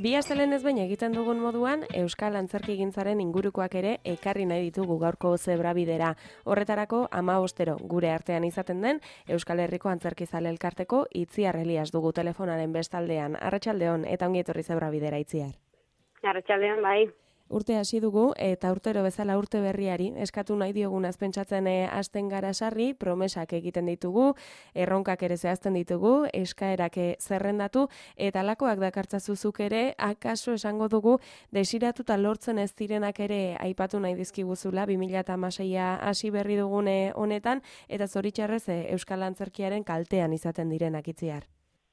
Bi astelen ez behin egiten dugun moduan, Euskal Antzerkigintzaren ingurukoak ere ekarri nahi ditugu gaurko zebrabidera. Horretarako 15 gure artean izaten den Euskal Herriko Antzerkizale Elkarteko Itziar Elias dugu telefonaren bestaldean. Arratsaldeon eta ongi etorri zebrabidera, Itziar. Arratsaldeon, bai. Urte hasi dugu eta urtero bezala urte berriari eskatu nahi diogun azpentsatzen hasten gara sarri, promesak egiten ditugu, erronkak ere zehazten ditugu, eskaerak zerrendatu eta lakoak dakartzazuzuk ere, akaso esango dugu desiratuta lortzen ez direnak ere aipatu nahi dizkiguzula 2016a hasi berri dugune honetan eta zoritxarrez Euskal Antzerkiaren kaltean izaten direnak, Itziar.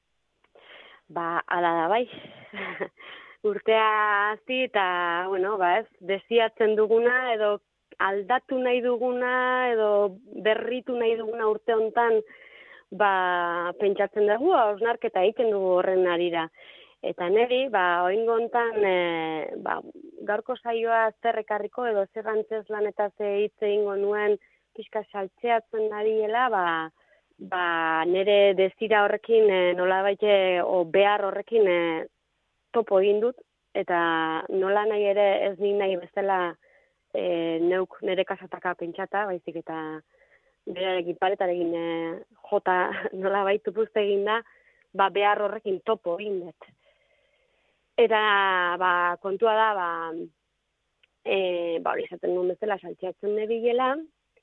Hala da bai. Urtea hasi eta, desiatzen duguna edo aldatu nahi duguna edo berritu nahi duguna urte hontan, pentsatzen dugu, hausnarketa egiten dugu horren arira. Eta niri, oraingo hontan, gaurko saioa zer ekarriko edo zer antzezlanetaz hitz egingo nuen pixka saltzeatzen nariela, nire desira horrekin nolabait behar horrekin topo egin dut, eta nola nahi ere ez ni nahi bezala neuk nire kasataka pentsata, baizik eta berarekin paretarekin jota nola baitu puzte egin da, behar horrekin topo egin dut. Eta kontua da, hori izaten duen bezala saltzeatzen nebilela,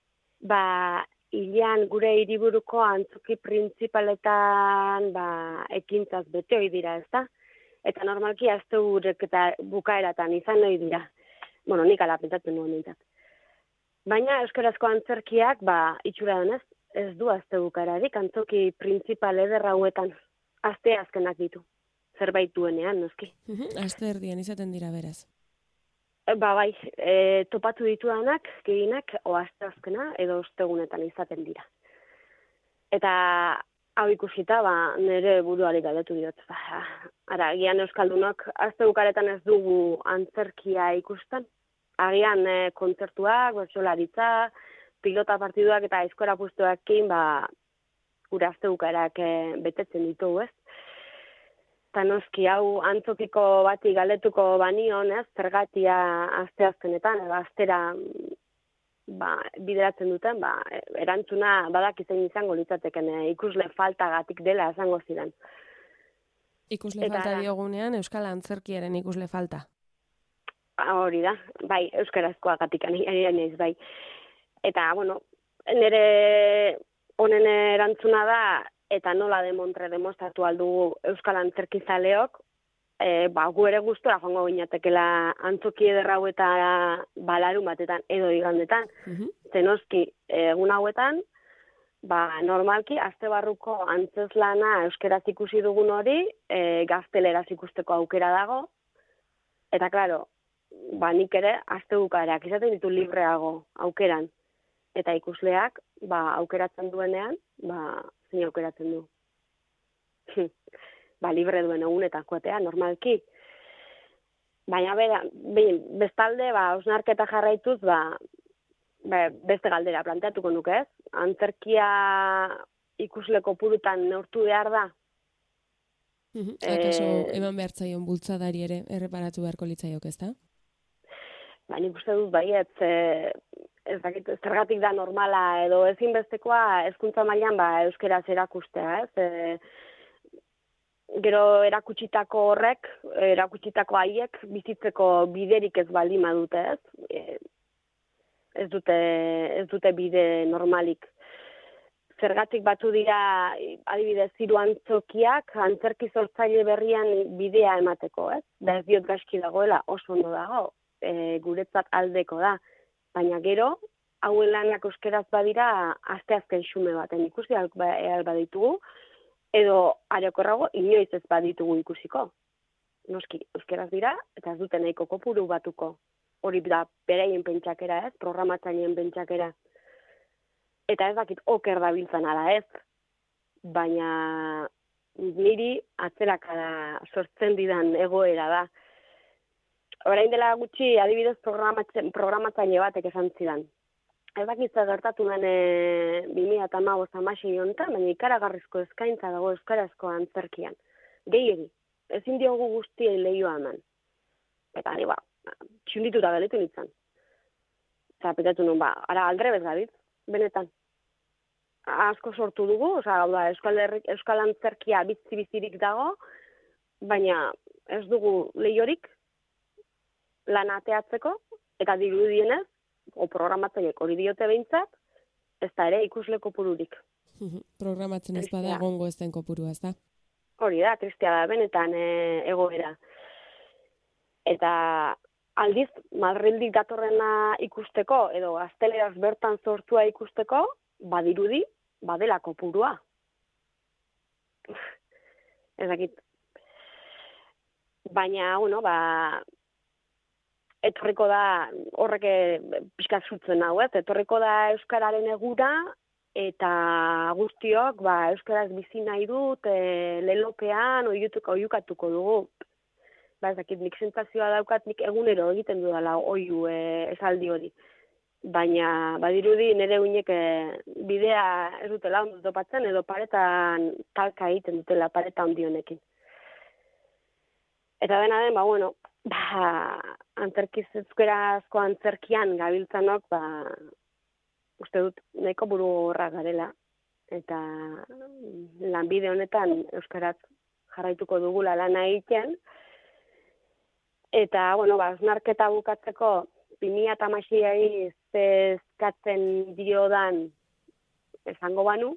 hilean gure hiriburuko antzoki printzipaletan ekintzaz bete hoi dira, ez da? Eta normalki asteburu eta bukaeratan izan nahi dira. Nik ala pentsatzen nuen nintzat. Baina euskarazko antzerkiak, itxura denez, ez du aste bukaerarik, antzoki printzipal eder hauetan aste azkenak ditu. Zerbait duenean, noski. Aste erdian izaten dira beraz. Bai, topatu ditudanak, gehienak, aste azkena edo ostegunetan izaten dira. Eta hau ikusita, nire buruari galdetu diot. Agian euskaldunok, azte bukaretan ez dugu antzerkia ikusten. Agian kontzertuak, bertsolaritza, pilota partiduak eta aizkora pustuekin, gure azte bukaerak betetzen ditugu, ez? Eta noski, hau antzokiko bati galdetuko banion, ez? Zergatia azte azkenetan, edo aztera bideratzen duten, erantzuna badakizen izango litzateken ikusle faltagatik dela esango zidan. Ikusle falta diogunean, Euskal Antzerkiaren ikusle falta. Hori da, bai, euskarazkoagatik naiz, bai. Eta, nire honen erantzuna da, eta nola demostratu aldugu Euskal Antzerkizaleok, gu ere gustora joango ginatekela antzoki eder hauetara larun batetan edo igandetan. Zenoski, egun hauetan, normalki, aste barruko antzeslana euskeraz ikusi dugun hori, gazteleraz ikusteko aukera dago. Eta, klaro, nik ere aste bukaerak izaten ditu libreago aukeran. Eta ikusleak, aukeratzen duenean, zein aukeratzen du. Libre duen egunetakoetea, normalki. Baina, bestalde, hausnarketa jarraituz, beste galdera planteatuko nuke, ez? Antzerkia ikusle kopurutan neurtu behar da? Akaso eman behar zaion bultzadari ere erreparatu beharko litzaiok, ez da? Nik uste dut, ez dakit, zergatik da normala, edo ezinbestekoa hezkuntza mailan euskeraz erakustea, ez? Gero erakutsitako horrek, erakutsitako haiek, bizitzeko biderik ez baldin badute, ez? Ez dute bide normalik. Zergatik batu dira, adibidez, hiru antzokiak, antzerki sortzaile berrian bidea emateko, ez? Da ez diot gaizki dagoela, oso ondo dago, guretzat aldeko da. Baina gero, hauen lanak euskeraz badira, asteazken xume baten ikusi baditugu, edo areokorrago inoiz ez baditugu ikusiko. Noski, euskeraz dira, eta ez dute nahiko kopuru batuko. Hori da, beraien pentsakera, ez? Programatzaileen pentsakera. Eta ez dakit oker dabiltzan ala, ez? Baina niri atzerakada sortzen didan egoera da. Orain dela gutxi, adibidez programatzaile batek esan zidan. Ez dakitza gertatu den 2015-16 honetan, baina ikaragarrizko eskaintza dago euskarazko antzerkian. Gehiegi, ezin diogu guztiei lehioa eman. Eta ni txundituta gelitu nintzen. Eta petatu nun, ara aldrebez gabit, benetan. Asko sortu dugu, hau da, Euskal Antzerkia bizirik dago, baina ez dugu lehiorik lan ateatzeko, eta dirudienez, programatzaileek hori diote behintzat, ez da ere ikusle kopururik. Programatzen ez bada egongo ez den kopurua, ez da? Hori da, tristea da, benetan egoera. Eta aldiz, Madrildik datorrena ikusteko, edo gazteleraz bertan sortua ikusteko, badirudi, badela kopurua. Ez dakit. Baina, etorriko da, horrek pixka zutzen hau, etorriko da Euskararen egura, eta guztiok, Euskaraz bizi nahi dut, lelopean, oiukatuko dugu. Ez dakit, nik sentsazioa daukat, nik egunero egiten dudala oiu esaldi hori. Baina, badirudi, nire uinek bidea ez dutela ondo topatzen, edo paretan talka egiten dutela, pareta ondionekin. Eta dena den, euskarazko antzerkian gabiltzanok, uste dut, nahiko buru horra garela. Eta lanbide honetan euskaraz jarraituko dugula lana egiten. Eta, hausnarketa bukatzeko, 2016 eskatzen diodan esango banu,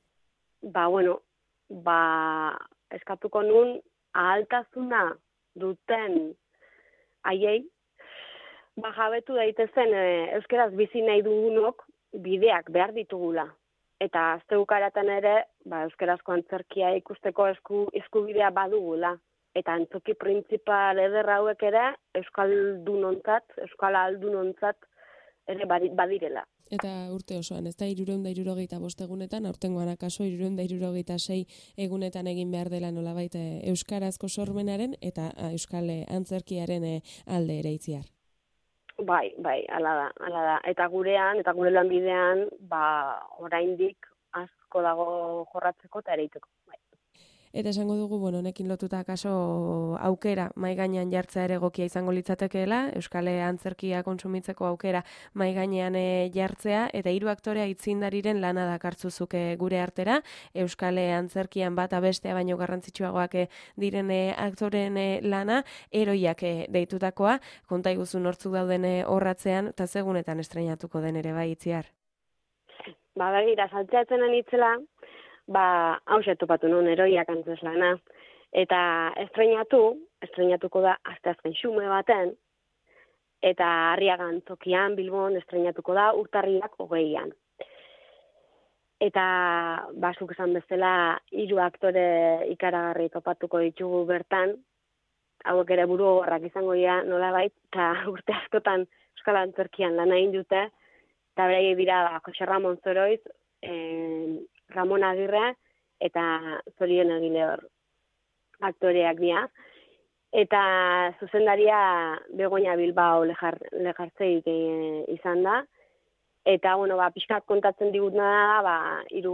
eskatuko nun ahaltasuna duten haiei, jabetu daitezen euskaraz bizi nahi dugunok bideak behar ditugula. Eta azte bukaratan ere, euskarazko antzerkia ikusteko eskubidea badugula. Eta antzoki printzipal eder hauek ere, euskal aldunontzat ere badirela. Eta urte osoan, ez da 365 egunetan, aurtengoan akaso 366 egunetan egin behar dela nolabait euskarazko sormenaren eta euskal antzerkiaren alde ere itziar. Bai, hala da. Eta gurean, eta gure lanbidean, oraindik asko dago jorratzeko eta ereiteko. Eta esango dugu, honekin lotuta akaso aukera mai gainean jartzea ere egokia izango litzatekeela, euskal antzerkia kontsumitzeko aukera mai gainean jartzea, eta 3 aktorea aitzindariren lana dakartzuzuk gure artera, euskal antzerkian bata bestea baino garrantzitsuagoak diren aktoren lana, heroiak deitutakoa, konta iguzu nortzuk dauden horratzean, eta segunetan estreinatuko den ere bai Itziar. Begira, saltzeatzen anitzela, hauxe topatu non heroiak antzeslana. Eta estreinatuko da asteazken xume baten, eta Arriaga Antzokian Bilbon estreinatuko da urtarrilak 20an. Eta zuk esan bezala 3 aktore ikaragarri topatuko ditugu bertan, hauek ere buru horrak izango dira nolabait, eta urte askotan euskal antzerkian lan egin dute, eta beraiek dira Jose Ramon Zoroiz, Ramon Agirre eta Zorion Egile aktoreak dira. Eta zuzendaria Begoña Bilbao Lejartzeik izan da. Eta, pixkat kontatzen digutena da,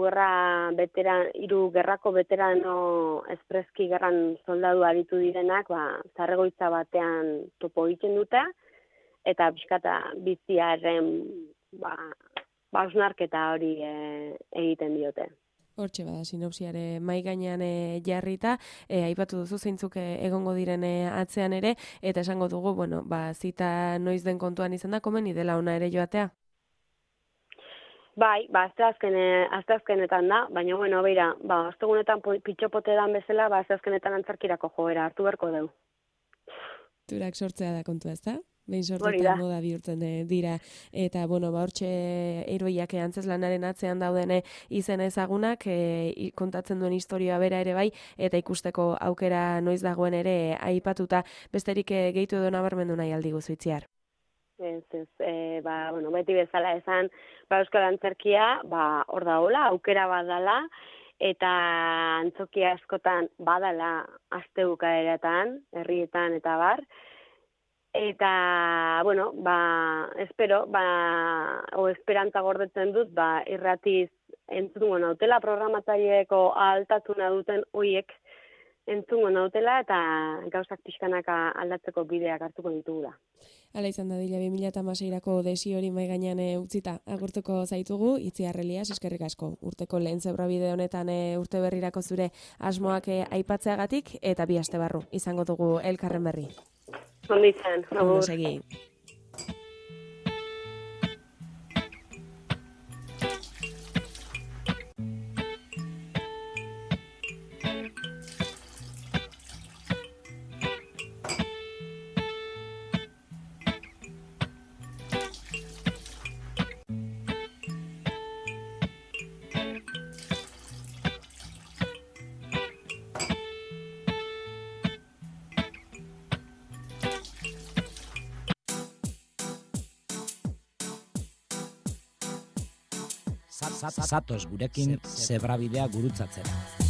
3 gerrako veterano espreski gerran soldadu aritu direnak, zarregoitza batean topo egiten dute, eta pixkata biziaren hausnarketa hori egiten diote. Hortxe bada, sinopsiare mai gainean jarrita, aipatu duzu zeintzuk egongo diren atzean ere, eta esango dugu, zita noiz den kontuan izan da, komeni dela ona ere joatea? Bai, asteazkenetan da, baina, beira, ostegunetan pitxopote dan bezala, asteazkenetan antzerkirako joera hartu beharko dugu. Turak sortzea da kontua, ez da? Behin sortetan moda bihurtzen dira. Eta, hortxe heroiak antzeslanaren atzean dauden izen ezagunak, kontatzen duen historioa bera ere bai, eta ikusteko aukera noiz dagoen ere aipatuta, besterik gehitu edo nabarmendu nahi aldigu Itziar. Beti bezala esan, euskal antzerkia, hor dagoela, aukera badala, eta antzokia askotan badala aste bukaeratan, herrietan eta bar. Eta, espero, esperantza gordetzen dut, irratiz entzungo nautela programatzaileeko ahaltasuna duten hoiek entzungo nautela eta gauzak pixkanaka aldatzeko bideak hartuko ditugula. Hala izan da, dila 2016ko desi hori mai gainean utzita agurtuko zaitugu, Itziar Elias, eskerrik asko. Urteko lehen zebrabide honetan urte berrirako zure asmoak aipatzeagatik eta 2 aste barru izango dugu elkarren berri. Ondo izan, Ondo segi. Zatoz gurekin zebrabidea gurutzatzera.